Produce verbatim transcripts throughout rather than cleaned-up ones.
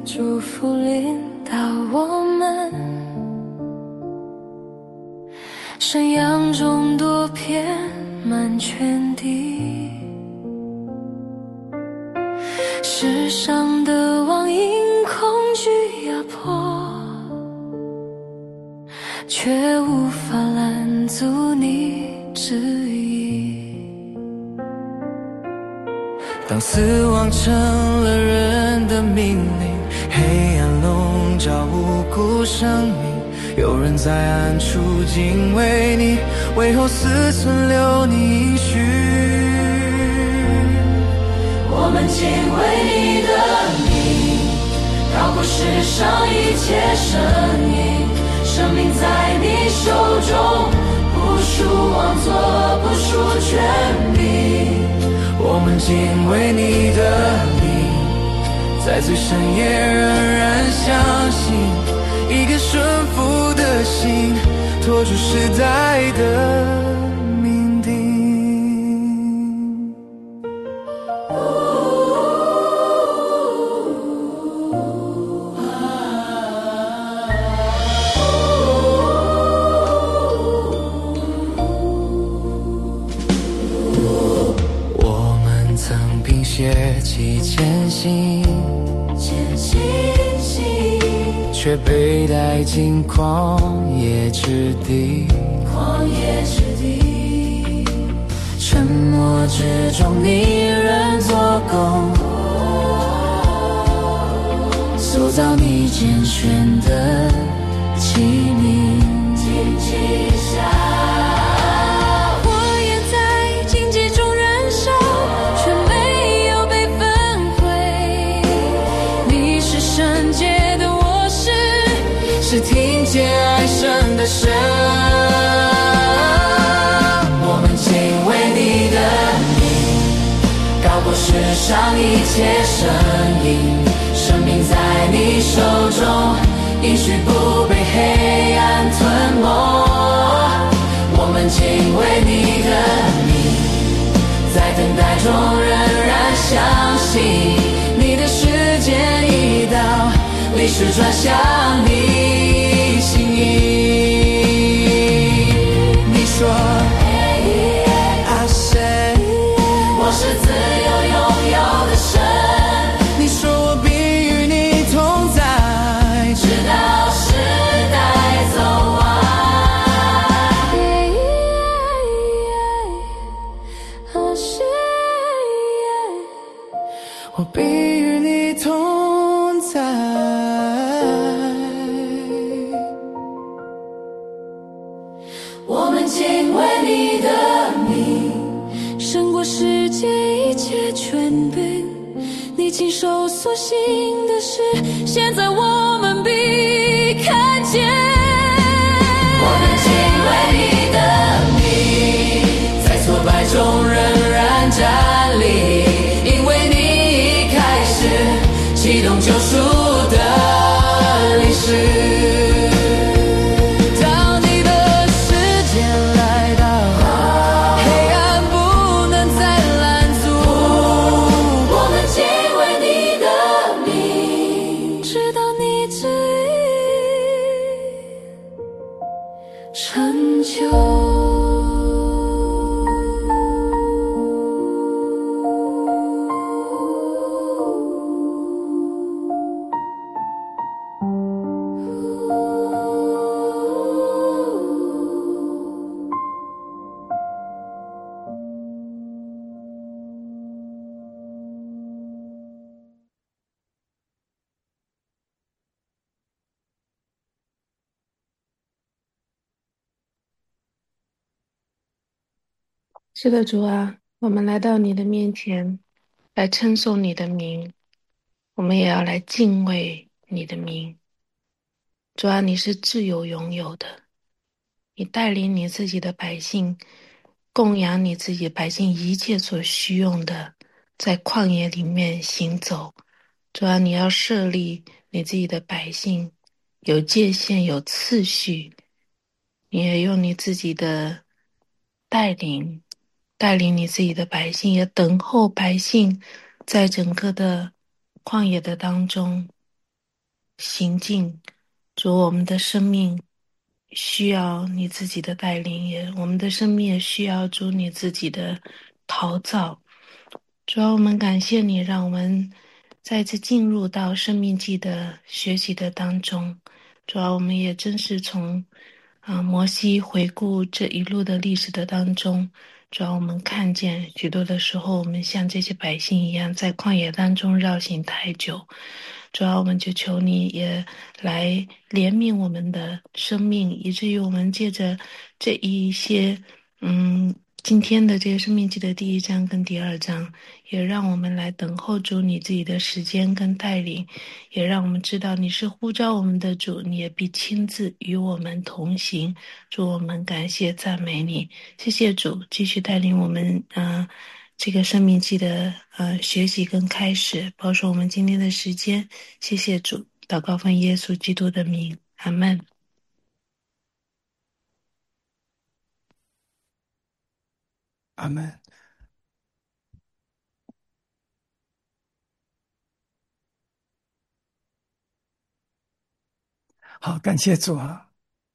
祝福领导我们，山羊众多遍满全地，世上的王因恐惧压迫，却无法拦阻你旨意。 当死亡成了人的命令，黑暗笼罩无辜生命，有人在暗处敬畏你，为后世存留你应许。 我们敬畏你的名，高过世上一切声音，生命在你手中，不属王座，不属权柄。 我们敬畏你的名，在最深夜仍然相信，一颗顺服的心，托住时代的命定。我们曾凭血气前行， 坚信心， 却被带进旷野之地。 旷野之地， 沉默之中你仍做工，塑造你拣选的器皿。 荆棘下，我也在荆棘中燃烧，却没有被焚毁。你是圣洁的，我是是听见爱声的神。我们敬畏你的名，高过世上一切声音，生命在你手中，应许不被黑暗吞没。我们敬畏你的名，在等待中仍然相信，你的时间已到，历史转向你心意。你说 I say 我是自由拥有的神， 你说我必与你同在， 直到世代走完。 我必与你同在。 我们敬畏你的名，胜过世界一切权柄。你亲手所行的事，现在我们必看见。我们敬畏你的名， 在挫败中仍然站立，因为你已开始启动救赎的历史。当你的时间来到，黑暗不能再拦阻。 我们敬畏你的名，直到你旨意成就。 是的，主啊，我们来到你的面前，来称颂你的名，我们也要来敬畏你的名。主啊，你是自由拥有的，你带领你自己的百姓，供养你自己百姓一切所需用的，在旷野里面行走。主啊，你要设立你自己的百姓，有界限，有次序，你也用你自己的带领带领你自己的百姓，也等候百姓在整个的旷野的当中行进。主，我们的生命需要你自己的带领，也我们的生命也需要主你自己的陶造。主要我们感谢你，让我们再次进入到生命记的学习的当中。主要我们也真是从啊摩西回顾这一路的历史的当中，主要我们看见许多的时候，我们像这些百姓一样，在旷野当中绕行太久。主要我们就求你也来怜悯我们的生命，以至于我们借着这一些嗯今天的这个生命记的第一章跟第二章，也让我们来等候主你自己的时间跟带领，也让我们知道你是呼召我们的主，你也必亲自与我们同行。主，我们感谢赞美你，谢谢主，继续带领我们呃这个生命记的呃学习跟开始，保守我们今天的时间。谢谢主，祷告奉耶稣基督的名，阿门。 阿门。好，感谢主啊。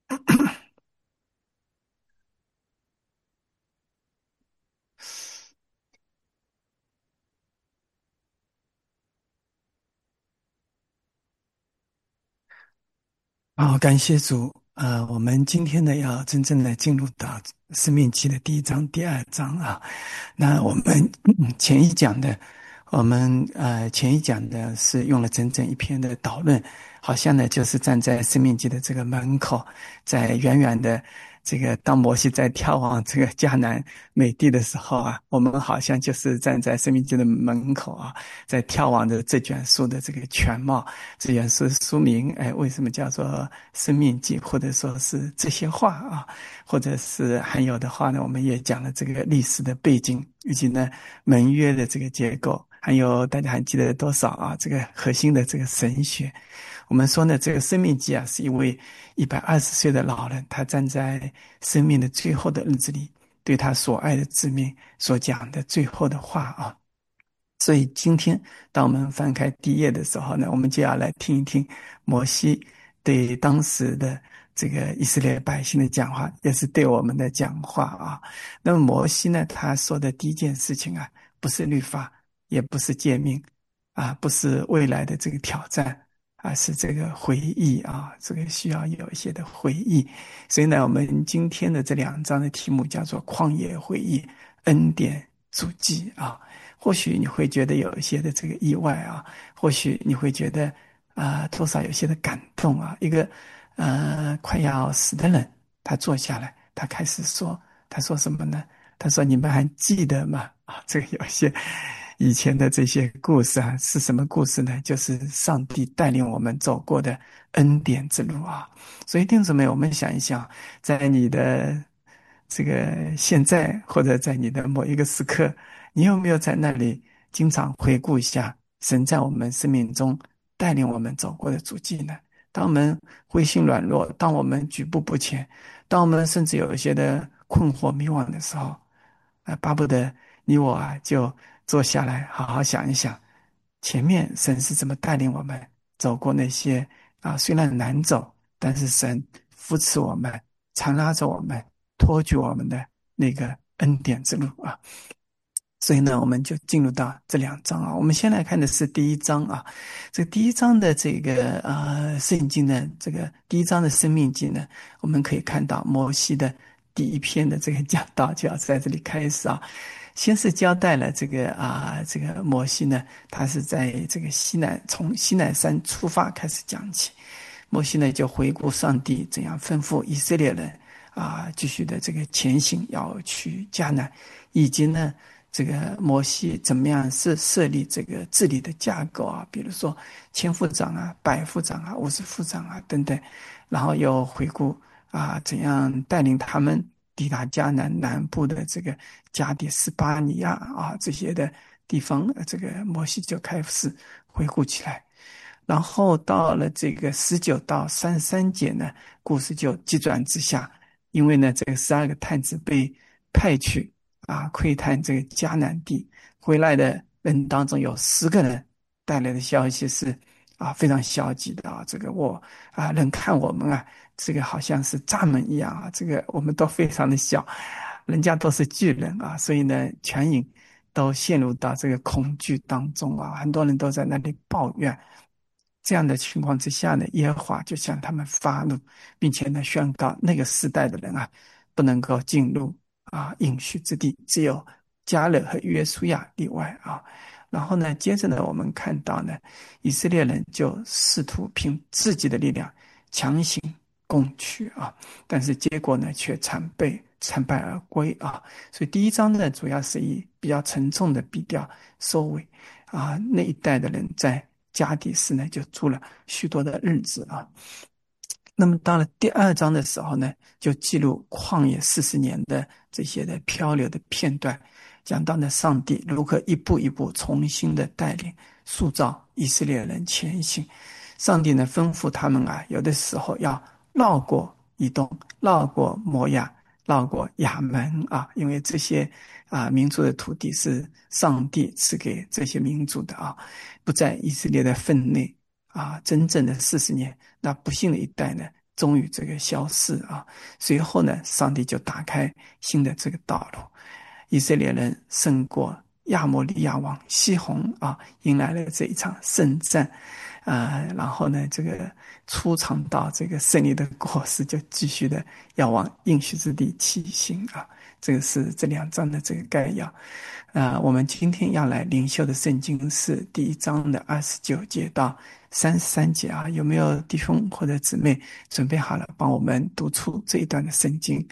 好，感谢主。呃，我们今天呢要真正的进入到生命记的第一章、第二章啊。那我们嗯前一讲的，我们呃前一讲的是用了整整一篇的导论，好像呢就是站在生命记的这个门口，在远远的这个当摩西在眺望这个迦南美地的时候啊，我们好像就是站在生命记的门口啊，在眺望着这卷书的这个全貌。这卷书书名，哎，为什么叫做生命记，或者说是这些话啊，或者是还有的话呢，我们也讲了这个历史的背景，以及呢盟约的这个结构，还有大家还记得多少啊？这个核心的这个神学。我们说呢，这个生命记啊，是一位一百二十岁的老人，他站在生命的最后的日子里，对他所爱的子民所讲的最后的话啊。所以今天当我们翻开第一页的时候呢，我们就要来听一听摩西对当时的这个以色列百姓的讲话，也是对我们的讲话啊。那么摩西呢，他说的第一件事情啊，不是律法，也不是诫命啊，不是未来的这个挑战，而是这个回忆啊，这个需要有一些的回忆。所以呢，我们今天的这两章的题目叫做旷野回忆、恩典足迹啊。或许你会觉得有一些的这个意外啊，或许你会觉得啊、呃，多少有些的感动啊。一个呃快要死的人，他坐下来，他开始说，他说什么呢？他说：“你们还记得吗？”啊，这个有些以前的这些故事啊，是什么故事呢？就是上帝带领我们走过的恩典之路啊。所以弟兄姊妹，我们想一想，在你的这个现在，或者在你的某一个时刻，你有没有在那里经常回顾一下神在我们生命中带领我们走过的足迹呢？当我们灰心软弱，当我们举步不前，当我们甚至有一些的困惑迷惘的时候，啊，巴不得你我啊，就坐下来好好想一想，前面神是怎么带领我们走过那些啊，虽然难走，但是神扶持我们，常拉着我们，托举我们的那个恩典之路啊。所以呢，我们就进入到这两章啊。我们先来看的是第一章啊。这个第一章的这个呃圣经呢，这个第一章的生命记呢，我们可以看到摩西的第一篇的这个讲道就要在这里开始啊。先是交代了这个啊，这个摩西呢，他是在这个西奈从西奈山出发开始讲起。摩西呢就回顾上帝怎样吩咐以色列人啊，继续的这个前行要去迦南，以及呢。这个摩西怎么样是设立这个治理的架构啊？比如说千夫长啊、百夫长啊、五十夫长啊等等，然后又回顾啊怎样带领他们抵达迦南南部的这个加底斯巴尼亚啊这些的地方，这个摩西就开始回顾起来。然后到了这个十九到三十三节呢，故事就急转直下，因为呢这个十二个探子被派去。啊，窥探这个迦南地回来的人当中有十个人带来的消息是啊，非常消极的啊，这个我啊，人看我们啊，这个好像是蚱蜢一样啊，这个我们都非常的小，人家都是巨人啊，所以呢，全营都陷入到这个恐惧当中啊，很多人都在那里抱怨。这样的情况之下呢，耶和华就向他们发怒，并且呢，宣告那个时代的人啊，不能够进入啊应许之地，只有迦勒和约书亚例外啊。然后呢，接着呢，我们看到呢，以色列人就试图凭自己的力量强行攻取啊，但是结果呢，却惨被惨败而归啊。所以第一章呢，主要是以比较沉重的笔调收尾啊。那一代的人在加底斯呢，就住了许多的日子啊。那么到了第二章的时候呢，就记录旷野四十年的这些的漂流的片段，讲到呢上帝如何一步一步重新的带领塑造以色列人前行。上帝呢吩咐他们啊，有的时候要绕过以东，绕过摩亚，绕过亚门啊，因为这些啊民族的土地是上帝赐给这些民族的啊，不在以色列的份内啊。真正的四十年，那不幸的一代呢，终于这个消逝啊。随后呢，上帝就打开新的这个道路，以色列人胜过亚摩利亚王西宏啊，迎来了这一场圣战啊。然后呢，这个初尝到这个胜利的果实，就继续的要往应许之地起行啊。这个是这两章的这个概要啊。我们今天要来灵修的圣经是第一章的二十九节到三十三节啊。有没有弟兄或者姊妹准备好了，帮我们读出这一段的圣经？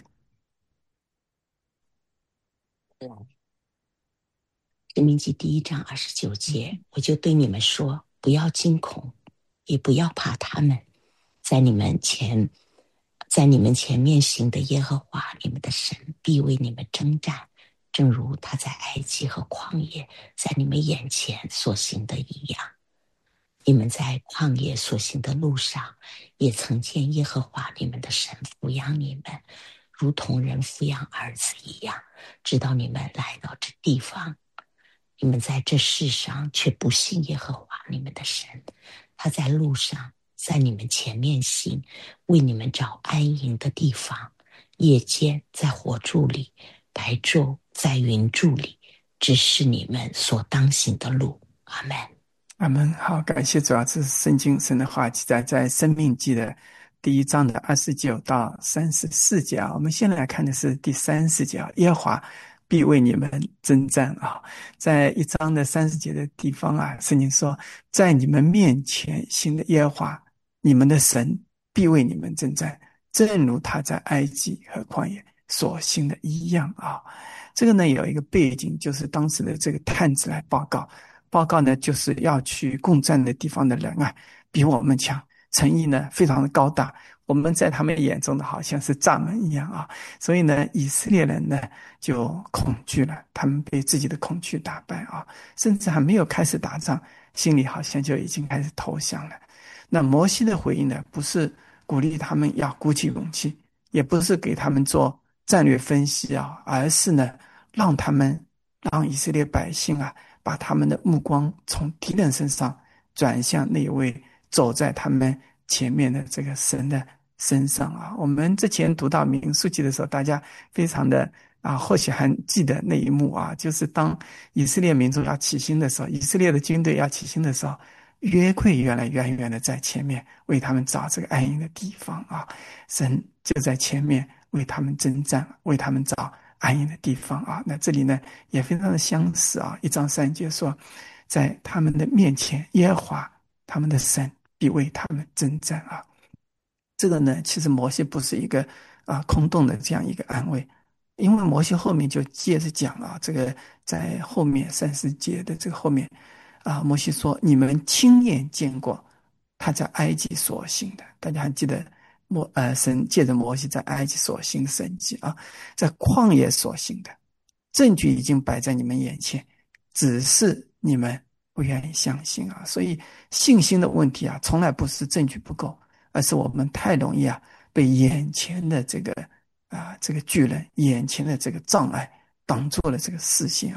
申命记第一章二十九节，我就对你们说，不要惊恐，也不要怕他们，在你们前在你们前面行的耶和华你们的神必为你们征战，正如他在埃及和旷野在你们眼前所行的一样。你们在旷野所行的路上，也曾见耶和华你们的神抚养你们，如同人抚养儿子一样，直到你们来到这地方。你们在这世上却不信耶和华你们的神，他在路上在你们前面行，为你们找安营的地方，夜间在火柱里，白昼在云柱里，指示你们所当行的路。阿们。 阿们。好，感谢主啊，这是圣经神的话记载在申命记的第一章的二十九到三十四节啊。我们先来看的是第三十节啊，耶和华必为你们征战啊。在一章的三十节的地方啊，圣经说，在你们面前行的耶和华你们的神必为你们征战，正如他在埃及和旷野所行的一样啊。这个呢有一个背景，就是当时的这个探子来报告，报告呢就是要去攻占的地方的人啊，比我们强，诚意呢非常的高大，我们在他们眼中的好像是蚱蜢一样啊。所以呢，以色列人呢就恐惧了，他们被自己的恐惧打败啊，甚至还没有开始打仗，心里好像就已经开始投降了。那摩西的回应呢，不是鼓励他们要鼓起勇气，也不是给他们做战略分析啊，而是呢，让他们让以色列百姓啊，把他们的目光从敌人身上转向那一位走在他们前面的这个神的身上啊。我们之前读到民数记的时候，大家非常的啊，或许还记得那一幕啊，就是当以色列民族要起行的时候，以色列的军队要起行的时候，约柜原来远远的在前面为他们找这个安营的地方啊，神就在前面为他们征战，为他们找安营的地方啊。那这里呢也非常的相似啊，一章三节说，在他们的面前耶和华他们的神必为他们征战啊。这个呢其实摩西不是一个啊空洞的这样一个安慰，因为摩西后面就接着讲啊，这个在后面三十节的这个后面啊，摩西说你们亲眼见过他在埃及所行的，大家还记得摩呃神借着摩西在埃及所行的神迹啊，在旷野所行的证据已经摆在你们眼前，只是你们不愿意相信啊。所以信心的问题啊，从来不是证据不够，而是我们太容易啊被眼前的这个啊这个巨人，眼前的这个障碍挡住了这个视线啊。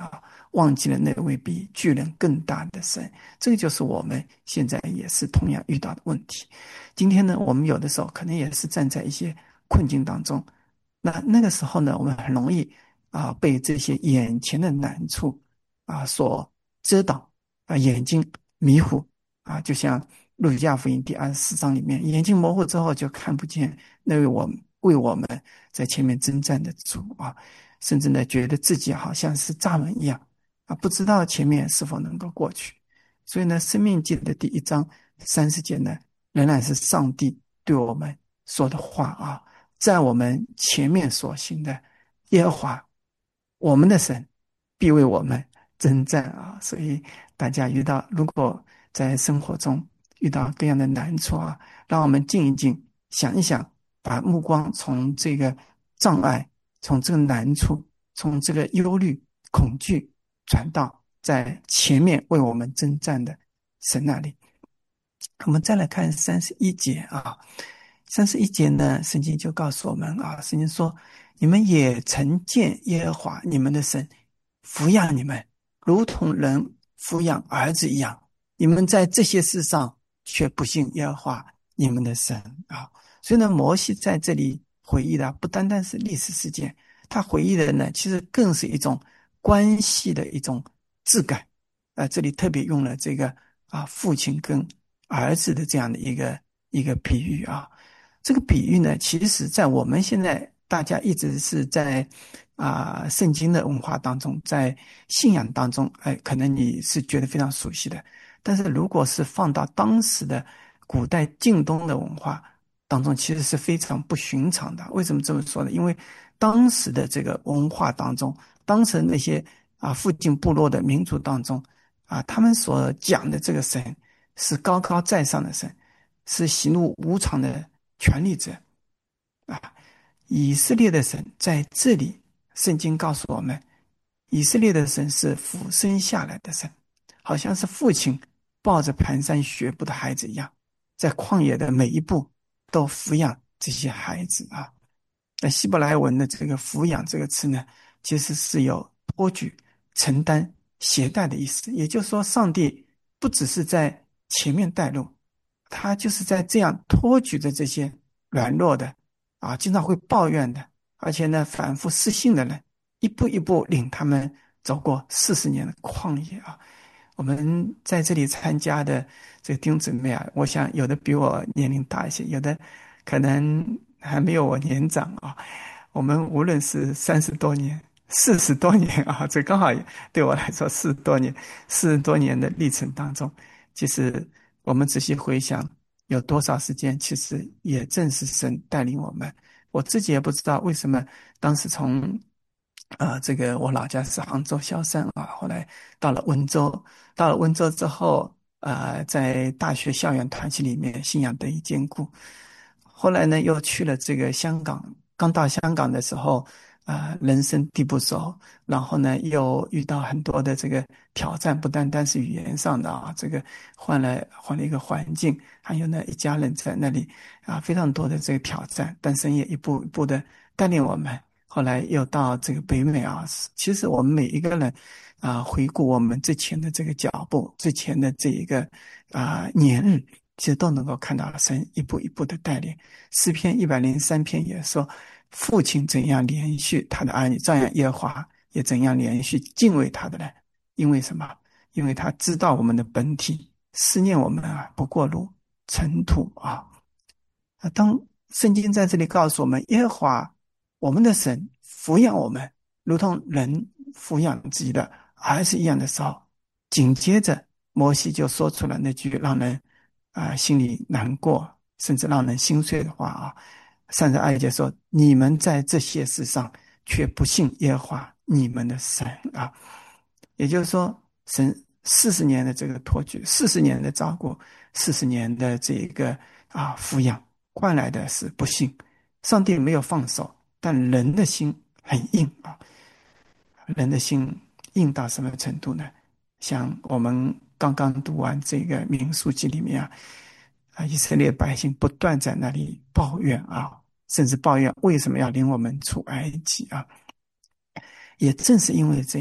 忘记了那位比巨人更大的神。这个就是我们现在也是同样遇到的问题。今天呢，我们有的时候可能也是站在一些困境当中，那那个时候呢，我们很容易啊被这些眼前的难处啊所遮挡啊，眼睛迷糊啊，就像路加福音第二十四章里面，眼睛模糊之后就看不见那位我为我们在前面征战的主啊，甚至呢觉得自己好像是蚱蜢一样啊，不知道前面是否能够过去。所以呢，申命记的第一章三十节呢，仍然是上帝对我们说的话啊，在我们前面所行的耶和华我们的神必为我们征战啊。所以大家遇到如果在生活中遇到各样的难处啊，让我们静一静，想一想，把目光从这个障碍，从这个难处，从这个忧虑恐惧转到在前面为我们征战的神那里。我们再来看三十一节啊，三十一节呢，圣经就告诉我们啊，圣经说，你们也曾见耶和华你们的神抚养你们，如同人抚养儿子一样，你们在这些事上却不信耶和华你们的神啊。所以呢，摩西在这里回忆的不单单是历史事件，他回忆的呢，其实更是一种关系的一种质感。呃，这里特别用了这个啊，父亲跟儿子的这样的一个一个比喻啊。这个比喻呢，其实在我们现在大家一直是在啊、呃、圣经的文化当中，在信仰当中，哎，可能你是觉得非常熟悉的。但是如果是放到当时的古代近东的文化当中，其实是非常不寻常的。为什么这么说呢？因为当时的这个文化当中，当时那些啊附近部落的民族当中啊，他们所讲的这个神是高高在上的神，是喜怒无常的权力者啊。以色列的神在这里，圣经告诉我们，以色列的神是俯身下来的神，好像是父亲抱着蹒跚学步的孩子一样，在旷野的每一步都抚养这些孩子啊。那希伯来文的这个抚养这个词呢，其实是有托举、承担、携带的意思。也就是说，上帝不只是在前面带路，他就是在这样托举着这些软弱的啊，经常会抱怨的，而且呢反复失信的人，一步一步领他们走过四十年的旷野啊。我们在这里参加的这个弟兄姊妹啊，我想有的比我年龄大一些，有的可能还没有我年长啊。我们无论是三十多年、四十多年啊，这刚好对我来说四十多年、四十多年的历程当中，其实我们仔细回想，有多少时间，其实也正是神带领我们。我自己也不知道为什么，当时从啊、呃，这个我老家是杭州萧山啊，后来到了温州，到了温州之后，呃，在大学校园团体里面信仰得以坚固。后来呢，又去了这个香港，刚到香港的时候，啊、呃，人生地不熟，然后呢，又遇到很多的这个挑战，不单单是语言上的啊，这个换了换了一个环境，还有呢，一家人在那里啊，非常多的这个挑战，但神也一步一步的带领我们。后来又到这个北美啊，其实我们每一个人啊，回顾我们之前的这个脚步，之前的这一个啊年日，其实都能够看到神一步一步的带领。诗篇一百零三篇也说，父亲怎样连续他的儿女，照样耶和华也怎样连续敬畏他的人。因为什么？因为他知道我们的本体，思念我们啊，不过如尘土啊。当圣经在这里告诉我们，耶和华我们的神抚养我们，如同人抚养自己的儿子一样的时候，紧接着摩西就说出了那句让人啊、呃、心里难过，甚至让人心碎的话啊。三十二节说：“你们在这些事上却不信耶和华你们的神啊。”也就是说，神四十年的这个托举，四十年的照顾，四十年的这个啊抚养，换来的是不信。上帝没有放手。但人的心很硬啊，人的心硬到什么程度呢？像我们刚刚读完这个民数记里面啊，啊，以色列百姓不断在那里抱怨啊，甚至抱怨为什么要领我们出埃及啊？也正是因为这样，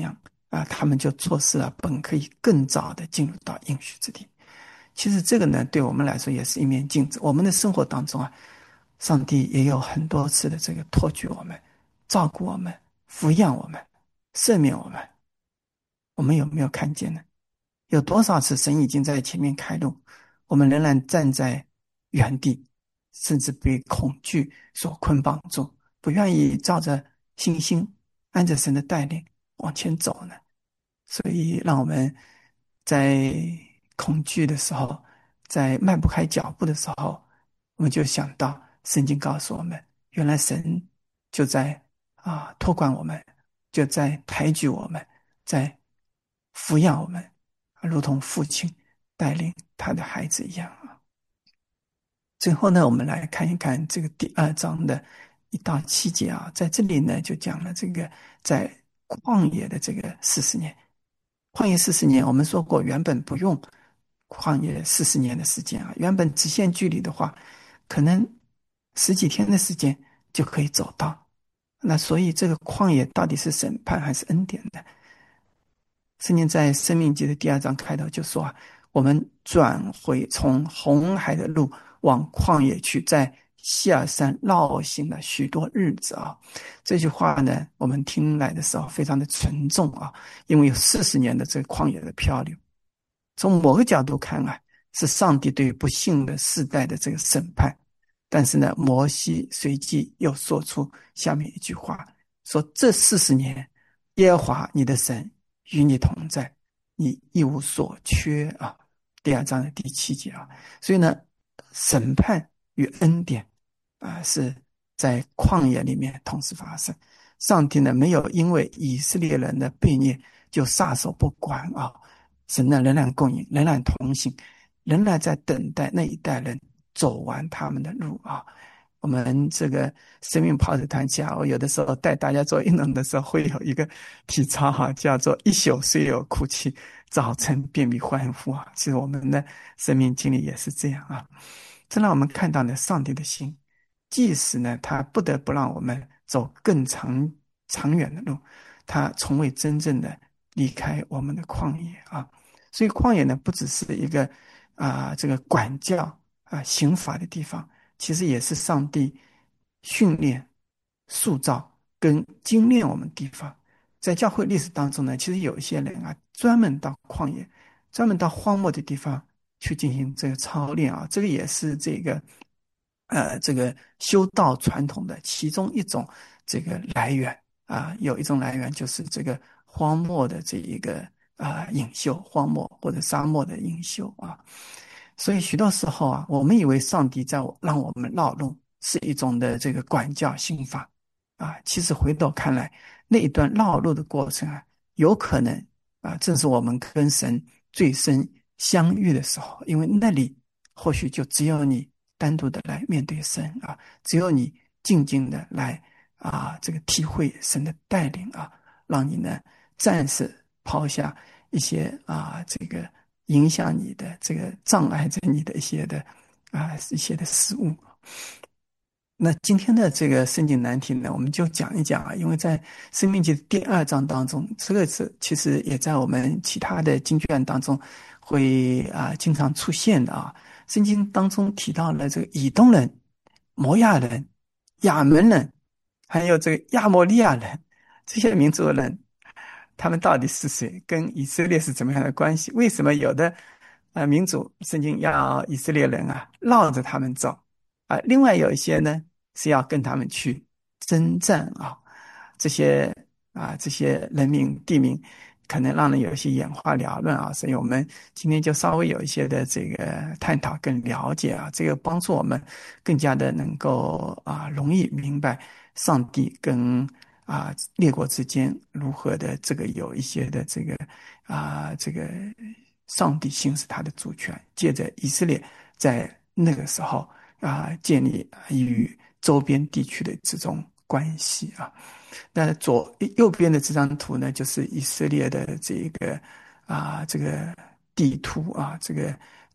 啊，他们就错失了本可以更早的进入到应许之地。其实这个呢，对我们来说也是一面镜子。我们的生活当中啊，上帝也有很多次的这个托举我们、照顾我们、抚养我们、赦免我们，我们有没有看见呢？有多少次神已经在前面开路，我们仍然站在原地，甚至被恐惧所捆绑住，不愿意照着信心按着神的带领往前走呢？所以让我们在恐惧的时候，在迈不开脚步的时候，我们就想到圣经告诉我们，原来神就在啊托管我们，就在抬举我们，在抚养我们，如同父亲带领他的孩子一样啊。最后呢，我们来看一看这个第二章的一到七节啊，在这里呢就讲了这个在旷野的这个四十年。旷野四十年，我们说过原本不用旷野四十年的时间啊，原本直线距离的话，可能十几天的时间就可以走到。那所以这个旷野到底是审判还是恩典呢？圣经在申命记的第二章开头就说啊，我们转回从红海的路往旷野去，在西尔山绕行了许多日子啊。这句话呢，我们听来的时候非常的沉重啊，因为有四十年的这个旷野的漂流。从某个角度看啊，是上帝对不幸的世代的这个审判。但是呢，摩西随即又说出下面一句话，说这四十年，耶和华你的神与你同在，你一无所缺啊。第二章的第七节啊，所以呢，审判与恩典啊是在旷野里面同时发生。上帝呢没有因为以色列人的悖逆就撒手不管啊，神呢仍然供应，仍然同行，仍然在等待那一代人走完他们的路啊。我们这个生命跑者团下，我有的时候带大家做运动的时候，会有一个体操哈，叫做一宿虽有哭泣，早晨便必欢呼啊。其实我们的生命经历也是这样啊。这让我们看到呢，上帝的心，即使呢他不得不让我们走更长长远的路，他从未真正的离开我们的旷野啊。所以旷野呢，不只是一个啊、呃、这个管教啊、呃、刑罚的地方，其实也是上帝训练、塑造跟精炼我们的地方。在教会历史当中呢，其实有一些人啊，专门到旷野、专门到荒漠的地方去进行这个操练啊，这个也是这个呃这个修道传统的其中一种这个来源啊。有一种来源就是这个荒漠的这一个啊隐修，荒漠或者沙漠的隐修啊。所以许多时候啊，我们以为上帝在让我们绕路是一种的这个管教刑罚啊，其实回头看来，那一段绕路的过程啊，有可能啊，正是我们跟神最深相遇的时候，因为那里或许就只有你单独的来面对神啊，只有你静静的来啊，这个体会神的带领啊，让你呢暂时抛下一些啊这个影响你的这个障碍着你的一些的啊一些的事物。那今天的这个圣经难题呢，我们就讲一讲啊，因为在申命记第二章当中，这个是其实也在我们其他的经卷当中会啊经常出现的啊。圣经当中提到了这个以东人、摩亚人、亚门人，还有这个亚摩利亚人，这些民族的人，他们到底是谁？跟以色列是怎么样的关系？为什么有的呃民族圣经要以色列人啊绕着他们走啊？另外有一些呢是要跟他们去征战啊，这些啊这些人名地名可能让人有一些眼花缭乱啊，所以我们今天就稍微有一些的这个探讨跟了解啊，这个帮助我们更加的能够啊容易明白上帝跟啊列国之间如何的这个有一些的这个啊这个上帝行使他的主权，借着以色列在那个时候啊建立与周边地区的这种关系啊。那左右边的这张图呢，就是以色列的这个啊这个地图啊，这个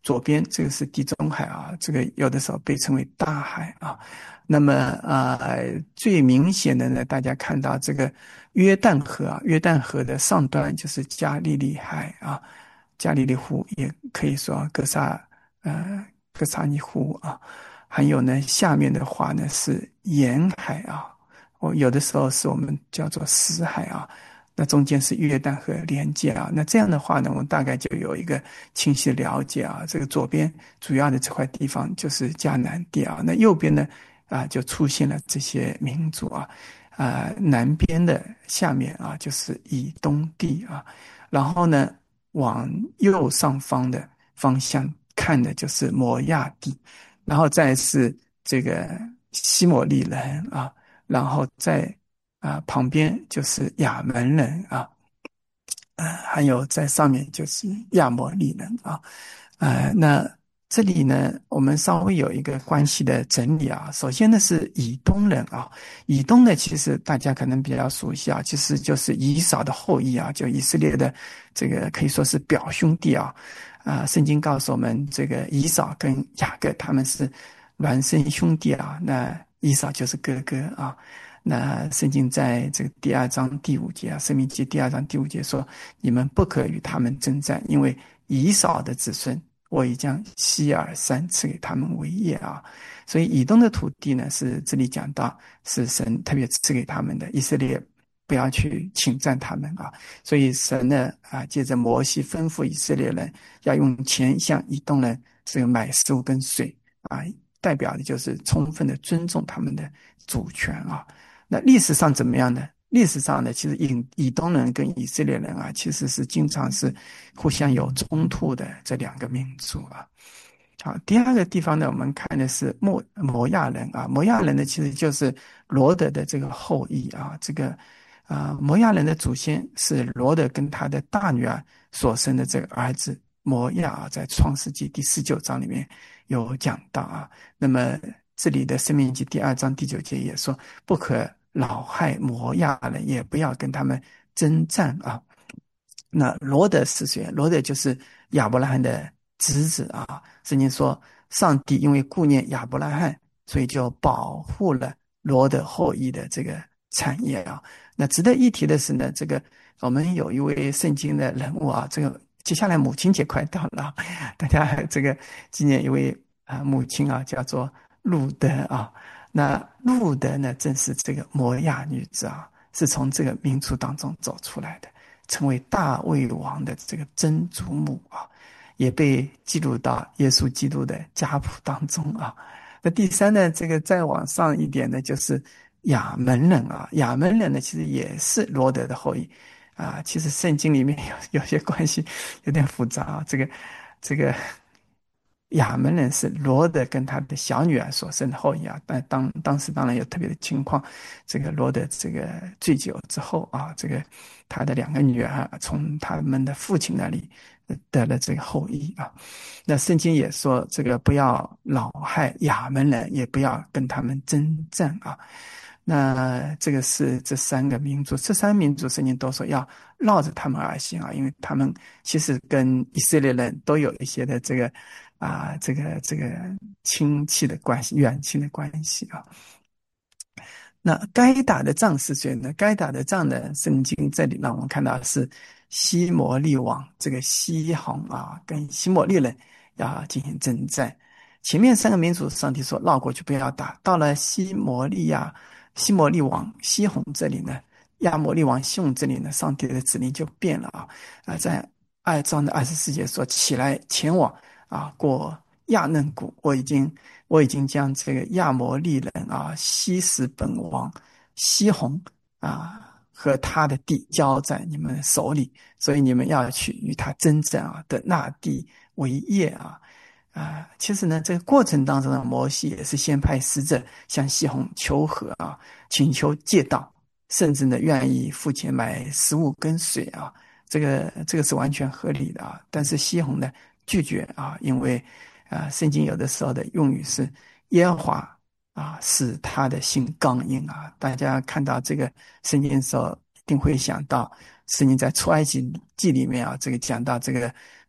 左边这个是地中海啊，这个有的时候被称为大海啊。那么呃，最明显的呢，大家看到这个约旦河啊，约旦河的上端就是加利利海啊，加利利湖也可以说哥萨呃哥萨尼湖啊。还有呢，下面的话呢是沿海啊，我有的时候是我们叫做死海啊。那中间是约旦河连接啊，那这样的话呢，我们大概就有一个清晰的了解啊。这个左边主要的这块地方就是迦南地啊，那右边呢啊就出现了这些民族啊，啊南边的下面啊就是以东地啊，然后呢往右上方的方向看的就是摩亚地，然后再是这个西摩利人啊，然后再啊，旁边就是亚门人啊，呃，还有在上面就是亚摩利人啊，呃，那这里呢，我们稍微有一个关系的整理啊。首先呢是以东人啊，以东呢其实大家可能比较熟悉啊，其实就是以扫的后裔啊，就以色列的这个可以说是表兄弟啊。啊、呃，圣经告诉我们，这个以扫跟雅各他们是孪生兄弟啊，那以扫就是哥哥啊。那圣经在这个第二章第五节啊，申命记第二章第五节说，你们不可与他们征战，因为以扫的子孙我已将西尔山赐给他们为业啊。所以以东的土地呢，是这里讲到是神特别赐给他们的，以色列不要去侵占他们啊。所以神呢啊，借着摩西吩咐以色列人要用钱向以东人这个买食物跟水啊，代表的就是充分的尊重他们的主权啊。那历史上怎么样呢？历史上呢，其实以以东人跟以色列人啊，其实是经常是互相有冲突的这两个民族啊。好，第二个地方呢，我们看的是摩摩亚人啊，摩亚人呢其实就是罗德的这个后裔啊，这个啊摩亚人的祖先是罗德跟他的大女儿所生的这个儿子摩亚啊，在创世纪第十九章里面有讲到啊。那么这里的申命记第二章第九节也说，不可恼害摩亚人，也不要跟他们征战啊。那罗德是谁？罗德就是亚伯拉罕的侄子啊。圣经说，上帝因为顾念亚伯拉罕，所以就保护了罗德后裔的这个产业啊。那值得一提的是呢，这个我们有一位圣经的人物啊，这个接下来母亲节快到了，大家这个纪念一位啊母亲啊，叫做路德啊。那路德呢，正是这个摩亚女子啊，是从这个民族当中走出来的，成为大卫王的这个曾祖母啊，也被记录到耶稣基督的家谱当中啊。那第三呢，这个再往上一点呢，就是亚门人啊。亚门人呢，其实也是罗德的后裔啊。其实圣经里面有有些关系有点复杂啊。这个这个亚门人是罗德跟他的小女儿所生的后裔啊，但当当时当然有特别的情况，这个罗德这个醉酒之后啊，这个他的两个女儿从他们的父亲那里得了这个后裔啊。那圣经也说，这个不要恼害亚门人，也不要跟他们征战啊。那这个是这三个民族，这三个民族圣经都说要绕着他们而行啊，因为他们其实跟以色列人都有一些的这个啊，这个这个亲戚的关系，远亲的关系啊。那该打的仗是谁呢？该打的仗呢，圣经这里让我们看到是西摩利王这个西宏啊，跟西摩利人要进行征战。前面三个民族，上帝说绕过去不要打，到了西摩利亚。西摩利王西宏这里呢，亚摩利王西宏这里呢，上帝的指令就变了啊！啊，在二章的二十四节说：“起来，前往啊，过亚嫩谷。我已经，我已经将这个亚摩利人啊，西什本王西宏啊和他的地交在你们手里，所以你们要去与他征战啊，得那地为业啊。”啊，其实呢，这个过程当中呢，摩西也是先派使者向西宏求和啊，请求借道，甚至呢愿意付钱买食物跟水啊，这个这个是完全合理的啊。但是西宏呢拒绝啊，因为啊，圣经有的时候的用语是耶和华啊使他的心刚硬啊。大家看到这个圣经的时候，一定会想到圣经在出埃及记里面啊，这个讲到这个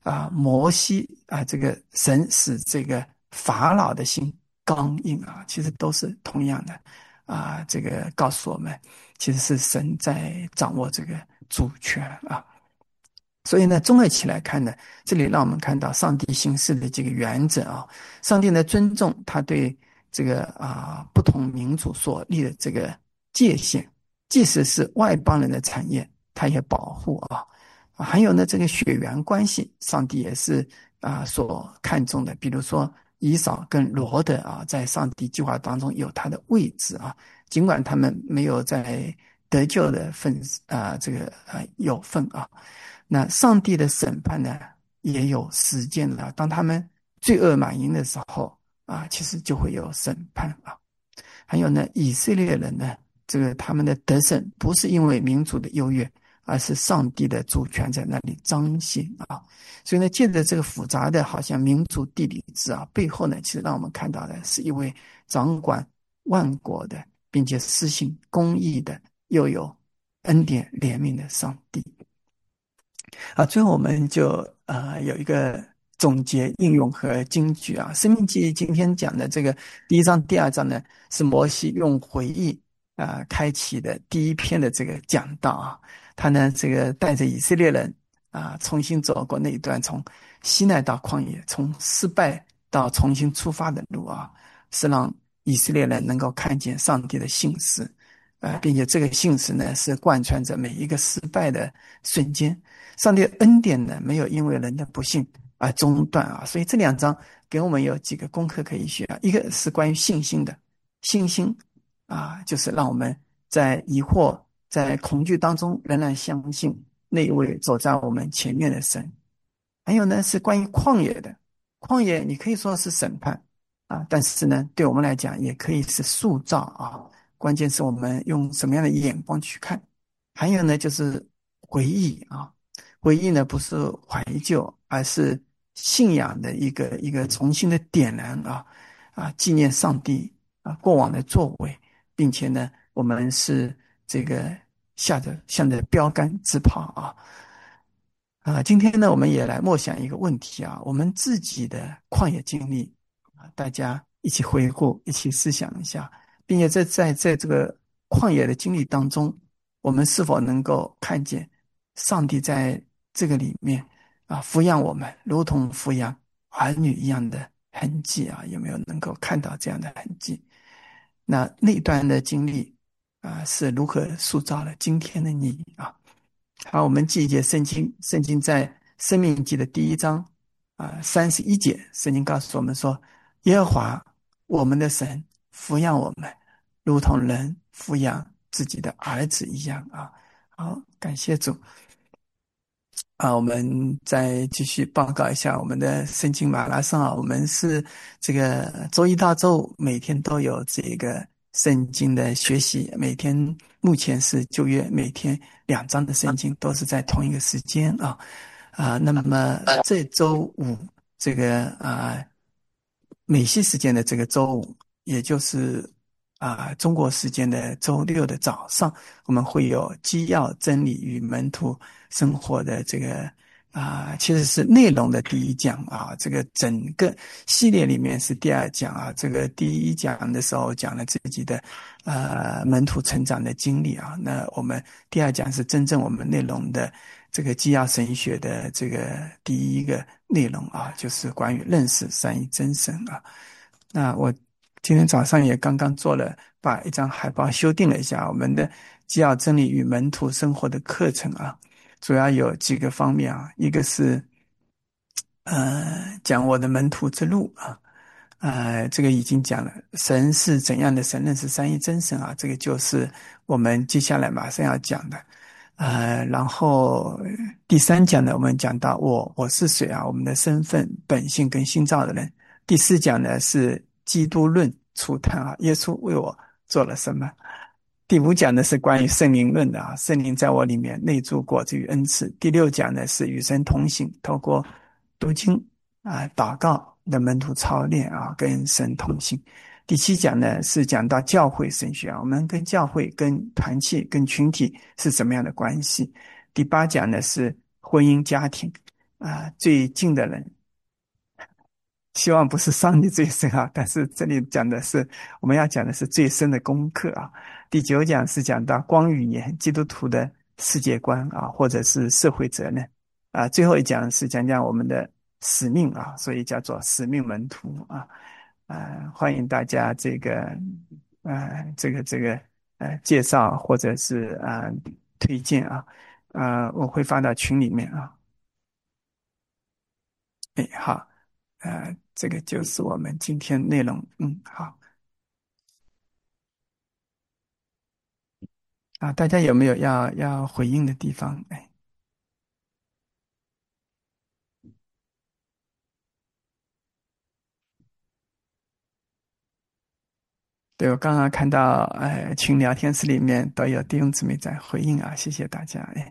啊，摩西啊，这个神使这个法老的心刚硬啊，其实都是同样的啊，这个告诉我们，其实是神在掌握这个主权啊。所以呢，综合起来看呢，这里让我们看到上帝行事的这个原则啊，上帝呢尊重他对这个啊不同民族所立的这个界限，即使是外邦人的产业，他也保护啊。还有呢，这个血缘关系，上帝也是啊所看重的。比如说以扫跟罗得啊，在上帝计划当中有他的位置啊，尽管他们没有在得救的份啊这个啊有份啊。那上帝的审判呢，也有时间了。当他们罪恶满盈的时候啊，其实就会有审判啊。还有呢，以色列人呢，这个他们的得胜不是因为民族的优越，而是上帝的主权在那里彰显啊。所以呢，借着这个复杂的好像民族地理志啊，背后呢，其实让我们看到的是一位掌管万国的，并且施行公义的，又有恩典怜悯的上帝。啊，最后我们就呃有一个总结应用和金句啊。生命记今天讲的这个第一章第二章呢，是摩西用回忆啊、呃、开启的第一篇的这个讲道啊。他呢这个带着以色列人啊重新走过那一段从西奈到旷野，从失败到重新出发的路啊，是让以色列人能够看见上帝的信实，呃，并且这个信实呢是贯穿着每一个失败的瞬间。上帝的恩典呢，没有因为人的不幸而中断啊，所以这两章给我们有几个功课可以学啊。一个是关于信心的，信心啊，就是让我们在疑惑、在恐惧当中仍然相信那一位走在我们前面的神。还有呢，是关于旷野的，旷野你可以说是审判啊，但是呢，对我们来讲也可以是塑造啊，关键是我们用什么样的眼光去看。还有呢，就是回忆啊。回忆呢，不是怀旧，而是信仰的一个一个重新的点燃啊啊，纪念上帝啊过往的作为，并且呢，我们是这个下着向着标杆直跑啊啊！今天呢，我们也来默想一个问题啊，我们自己的旷野经历啊，大家一起回顾，一起思想一下，并且在在在这个旷野的经历当中，我们是否能够看见上帝在这个里面啊，抚养我们，如同抚养儿女一样的痕迹啊，有没有能够看到这样的痕迹？那那段的经历啊，是如何塑造了今天的你啊？好，我们记一节圣经，圣经在申命记的第一章啊三十一节，圣经告诉我们说，耶和华我们的神抚养我们，如同人抚养自己的儿子一样啊。好，感谢主。啊，我们再继续报告一下我们的圣经马拉松啊。我们是这个周一到周五每天都有这个圣经的学习，每天目前是旧约每天两章的圣经都是在同一个时间啊啊。那么这周五这个啊美西时间的这个周五，也就是啊中国时间的周六的早上，我们会有基要真理与门徒生活的这个啊，其实是内容的第一讲啊，这个整个系列里面是第二讲啊。这个第一讲的时候讲了自己的呃门徒成长的经历啊，那我们第二讲是真正我们内容的这个基要神学的这个第一个内容啊，就是关于认识三一真神啊。那我今天早上也刚刚做了，把一张海报修订了一下，我们的基要真理与门徒生活的课程啊，主要有几个方面啊，一个是呃讲我的门徒之路啊，呃这个已经讲了，神是怎样的神，认识三一真神啊，这个就是我们接下来马上要讲的。呃然后第三讲呢，我们讲到我我是谁啊，我们的身份本性跟新造的人。第四讲呢是基督论初探啊，耶稣为我做了什么。第五讲呢是关于圣灵论的啊，圣灵在我里面内住果子与恩赐。第六讲呢是与神同行，透过读经啊、祷告的门徒操练啊，跟神同行。第七讲呢是讲到教会神学啊，我们跟教会、跟团契、跟群体是什么样的关系。第八讲呢是婚姻家庭啊、最近的人，希望不是伤你最深啊，但是这里讲的是我们要讲的是最深的功课啊。第九讲是讲到光与盐，基督徒的世界观啊，或者是社会责任啊。最后一讲是讲讲我们的使命啊，所以叫做使命门徒啊。呃，欢迎大家这个呃这个这个呃介绍或者是呃推荐啊，呃我会发到群里面啊。哎，好。呃，这个就是我们今天内容。嗯，好。啊，大家有没有要要回应的地方？哎，对，我刚刚看到，呃，群聊天室里面都有弟兄姊妹在回应啊，谢谢大家。哎，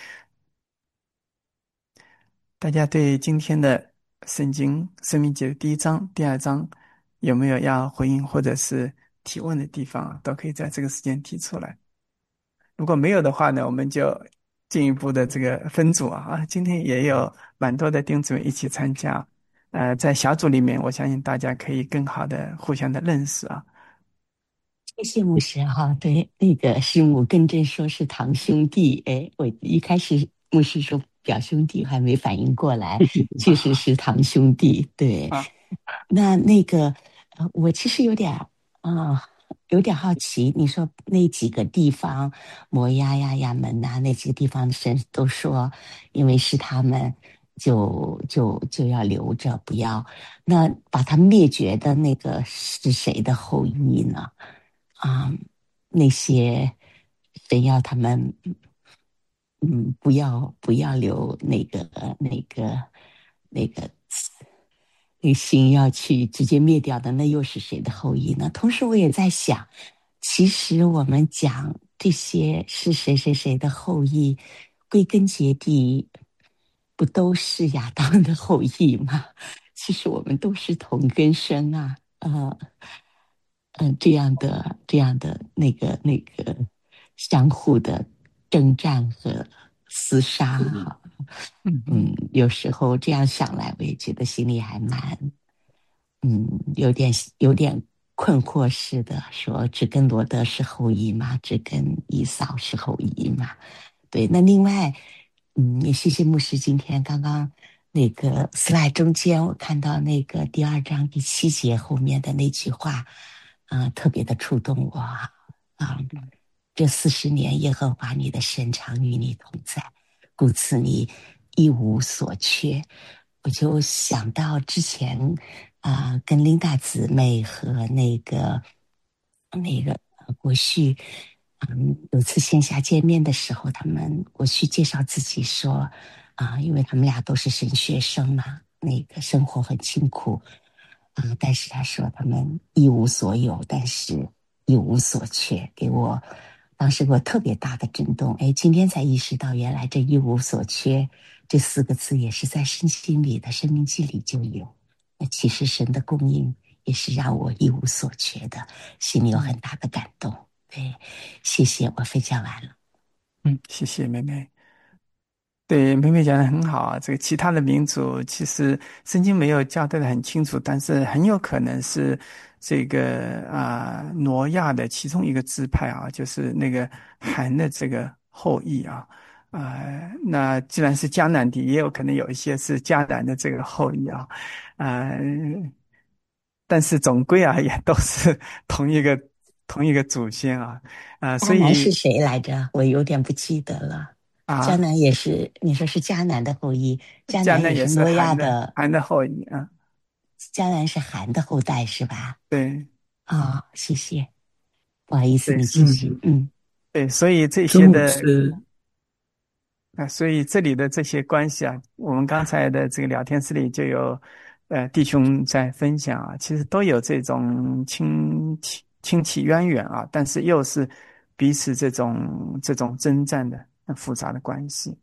大家对今天的圣经生命记的第一章、第二章有没有要回应或者是提问的地方啊，都可以在这个时间提出来。如果没有的话呢，我们就进一步的这个分组啊。啊，今天也有蛮多的弟兄姊妹一起参加。呃，在小组里面，我相信大家可以更好的互相的认识啊。 谢谢牧师哈，对，那个师母更正说是堂兄弟，哎，我一开始牧师说表兄弟，还没反应过来，确实是堂兄弟，对。 啊， 那那个，呃，我其实有点啊、有点好奇，你说那几个地方，摩押呀、亚门呐、那几个地方，神都说，因为是他们，就就就要留着，不要。那把他灭绝的那个是谁的后裔呢？啊、那些神要他们，嗯，不要不要留那个那个那个那心要去直接灭掉的，那又是谁的后裔呢？同时，我也在想，其实我们讲这些是谁谁谁的后裔，归根结底，不都是亚当的后裔吗？其实我们都是同根生啊，呃，嗯、呃，这样的这样的那个那个相互的征战和厮杀哈。 嗯嗯，有时候这样想来，我也觉得心里还蛮，嗯，有点有点困惑似的，说只跟罗德是后裔嘛，只跟以扫是后裔嘛。对，那另外，嗯，也谢谢牧师今天刚刚那个 slide 中间，我看到那个第二章第七节后面的那句话，啊、呃特别的触动我啊。啊这四十年，耶和华你的神常与你同在，故此你一无所缺。我就想到之前啊、呃跟琳达姊妹和那个那个呃国旭，嗯，有次线下见面的时候，他们国旭介绍自己说，啊、因为他们俩都是神学生嘛，那个生活很清苦，啊、但是他说他们一无所有，但是一无所缺，给我当时给我特别大的震动。哎，今天才意识到，原来这一无所缺这四个字也是在圣经里的生命记里就有。那其实神的供应也是让我一无所缺的，心里有很大的感动。对，谢谢，我分享完了。 嗯，谢谢妹妹。对，妹妹讲的很好啊。这个其他的民族其实圣经没有交代的很清楚，但是很有可能是这个啊、挪亚的其中一个支派啊，就是那个韩的这个后裔啊。啊、那既然是迦南地，也有可能有一些是迦南的这个后裔啊。啊、但是总归啊，也都是同一个同一个祖先啊。啊、所迦南是以谁来着？我有点不记得了。迦啊。 南也是，你说是迦南的后裔，迦南也迦南也是是诺亚韩的， 的， 韩的后裔啊。 迦南是韩的后代是吧？ 对啊、谢谢，不好意思， 对你继续。嗯， 对，所以这周牧些的师， 啊，所以这里的这些关系啊，我们刚才的这个聊天室里就有呃弟兄在分享啊，其实都有这种亲戚亲戚渊源啊，但是又是彼此这种这种征战的很复杂的关系。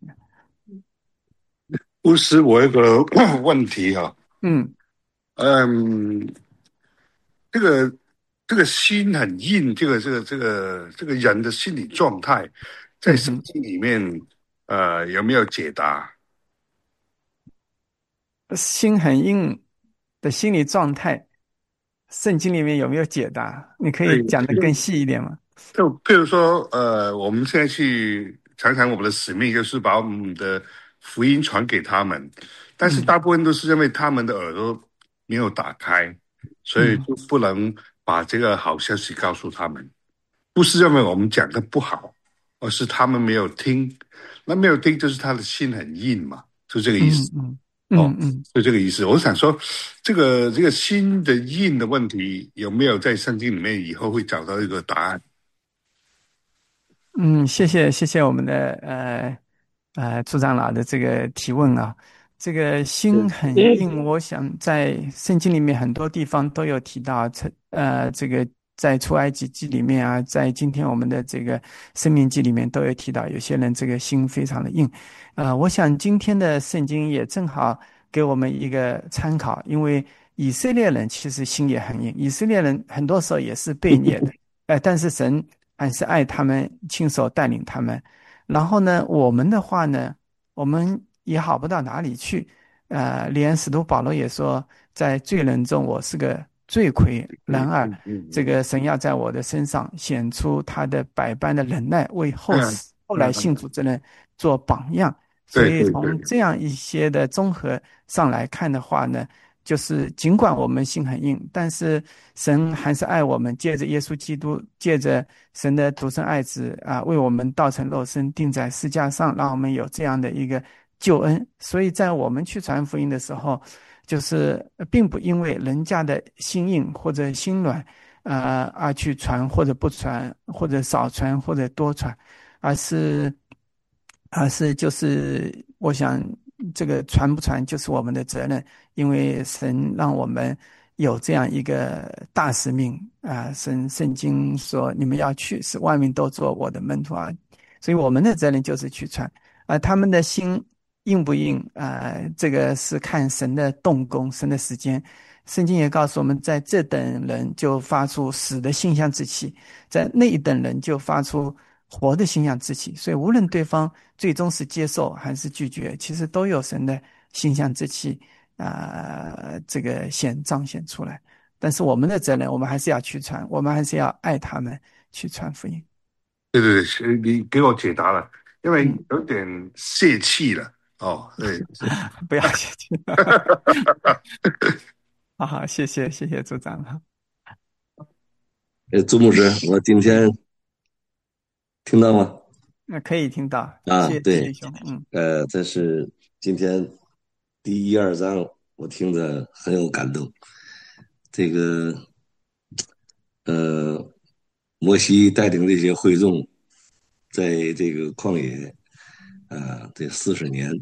牧师，我有个问题哈、 嗯嗯，这个这个心很硬，这个这个这个这个人的心理状态，在嗯哼。 圣经里面呃有没有解答？ 心很硬的心理状态，圣经里面有没有解答？你可以对， 讲得更细一点吗？ 就譬如说，呃，我们现在去常常我们的使命就是把我们的福音传给他们，但是嗯大部分都是因为他们的耳朵没有打开，所以嗯就不能把这个好消息告诉他们。不是认为我们讲的不好，而是他们没有听。那没有听，就是他的心很硬嘛，就这个意思。 嗯嗯哦， 嗯嗯。 就这个意思。我想说，这个这个心的硬的问题有没有在圣经里面以后会找到一个答案？ 嗯，谢谢谢谢我们的呃呃朱长老的这个提问啊，这个心很硬，我想在圣经里面很多地方都有提到，呃，这个在出埃及记里面啊，在今天我们的这个生命记里面都有提到，有些人这个心非常的硬，呃，我想今天的圣经也正好给我们一个参考，因为以色列人其实心也很硬，以色列人很多时候也是被虐的，呃，但是神还是爱他们，亲手带领他们。然后呢，我们的话呢，我们也好不到哪里去。呃，连使徒保罗也说，在罪人中我是个罪魁。然而， 嗯嗯这个神要在我的身上显出他的百般的忍耐，为后嗯死后来嗯， 信主之人做榜样。所以对对对， 从这样一些的综合上来看的话呢，就是尽管我们心很硬，但是神还是爱我们，借着耶稣基督，借着神的独生爱子啊，为我们道成肉身，钉在十字架上，让我们有这样的一个救恩。所以在我们去传福音的时候，就是并不因为人家的心硬或者心软，呃，而去传或者不传，或者少传或者多传，而是而是就是我想这个传不传就是我们的责任，因为神让我们有这样一个大使命啊，神圣经说你们要去，使万民都做我的门徒啊，所以我们的责任就是去传啊，他们的心硬不硬啊，这个是看神的动工，神的时间。圣经也告诉我们，在这等人就发出死的馨香之气，在那一等人就发出活的馨香之气。所以无论对方最终是接受还是拒绝，其实都有神的馨香之气啊、呃，这个显彰显出来。但是我们的责任，我们还是要去传，我们还是要爱他们，去传福音。 对对对，是你给我解答了，因为嗯， 有点泄气了。哦，对，是。 不要谢谢，好好，谢谢谢谢组长哈。 呃，朱牧师，我今天听到吗？ 那可以听到， 啊， 谢谢对， 弟兄，嗯呃，这是今天第一二章，我听着很有感动。这个，呃，摩西带领这些会众，在这个旷野，啊、这四十年，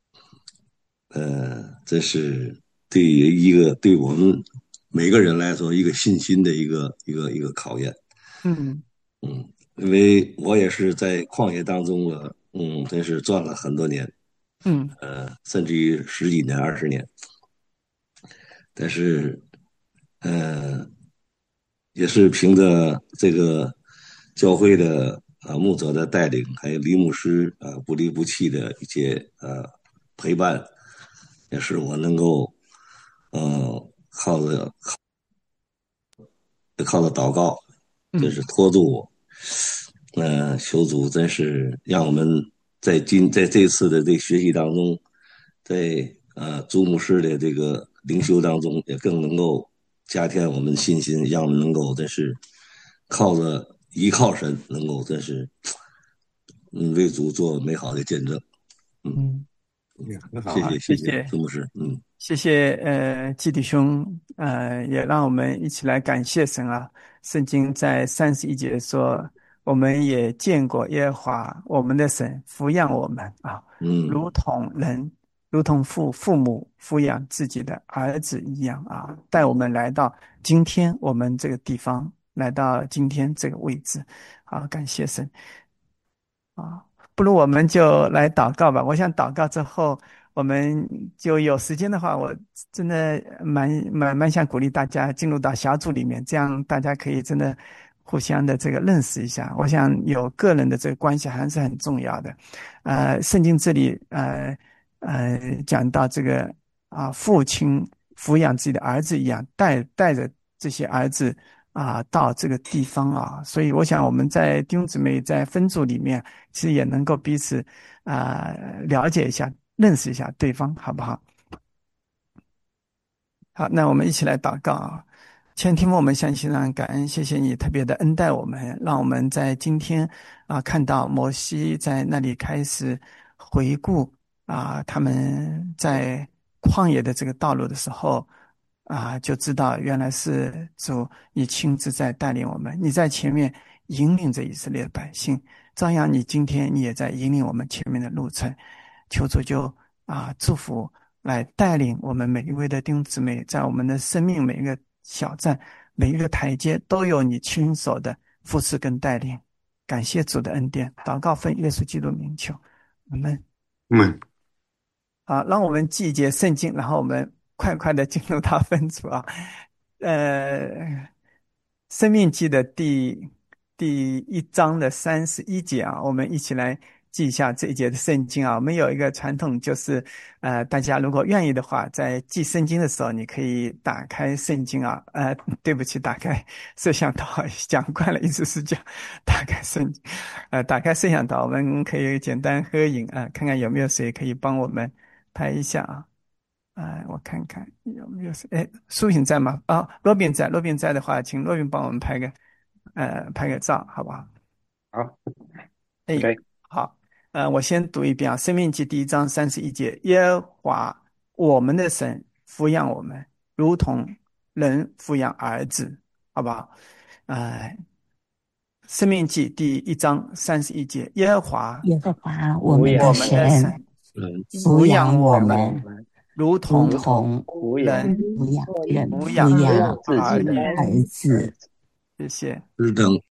呃，这是对于一个对我们每个人来说一个信心的一个一个一个考验。 嗯嗯，因为我也是在旷野当中了，嗯，真是转了很多年， 嗯呃，甚至于十几年、二十年，但是，呃，也是凭着这个教会的啊、呃牧者的带领，还有李牧师啊、呃不离不弃的一些呃陪伴，也是我能够呃靠着靠着祷告，真嗯是拖住我。呃，求主真是让我们在今在这次的这学习当中，在呃朱牧师的这个灵修当中，也更能够加添我们信心，让我们能够真是靠着依靠神，能够真是嗯为主做美好的见证。嗯， 嗯， 也很好啊。 谢谢谢谢谢谢。 朱牧师。嗯。 谢谢呃季弟兄，呃也让我们一起来感谢神啊。圣经在三十一节说，我们也见过耶和华我们的神抚养我们啊， 嗯如同人，如同父父母抚养自己的儿子一样啊，带我们来到今天我们这个地方，来到今天这个位置，好，感谢神啊。不如我们就来祷告吧。我想祷告之后，我们就有时间的话，我真的蛮蛮蛮想鼓励大家进入到小组里面，这样大家可以真的互相的这个认识一下。我想有个人的这个关系还是很重要的。呃，圣经这里呃呃讲到这个啊父亲抚养自己的儿子一样，带带着这些儿子啊到这个地方啊。所以我想我们在弟兄姊妹在分组里面，其实也能够彼此啊了解一下、认识一下对方，好不好？好，那我们一起来祷告啊。前天我们向信上感恩，谢谢你特别的恩待我们，让我们在今天啊看到摩西在那里开始回顾啊他们在旷野的这个道路的时候啊，就知道原来是主你亲自在带领我们，你在前面引领着以色列的百姓，照样你今天你也在引领我们前面的路程，求主就啊祝福。来带领我们每一位的弟兄姊妹，在我们的生命每一个小站、每一个台阶，都有你亲手的扶持跟带领。感谢主的恩典，祷告奉耶稣基督名求，我们嗯， 好，让我们记一节圣经，然后我们快快的进入到分组啊。呃，生命记的第第一章的三十一节啊，我们一起来记一下这一节的圣经啊。我们有一个传统，就是呃，大家如果愿意的话，在记圣经的时候，你可以打开圣经啊。呃，对不起，打开摄像头，讲惯了，意思是讲打开圣经，呃，打开摄像头，我们可以简单合影啊，看看有没有谁可以帮我们拍一下啊。哎，我看看有没有谁？哎，苏醒在吗？啊，罗宾在。罗宾在的话，请罗宾帮我们拍个，呃，拍个照，好不好？ 好哎， ，OK， 好。呃，我先读一遍啊，《生命记》第一章三十一节：耶和华我们的神抚养我们，如同人抚养儿子，好不好？呃，《生命记》第一章三十一节：耶和华耶和华我们的我们的神神嗯， 抚养我们， 如如同同人抚养人抚抚养养儿女。 儿子。 谢谢。 是等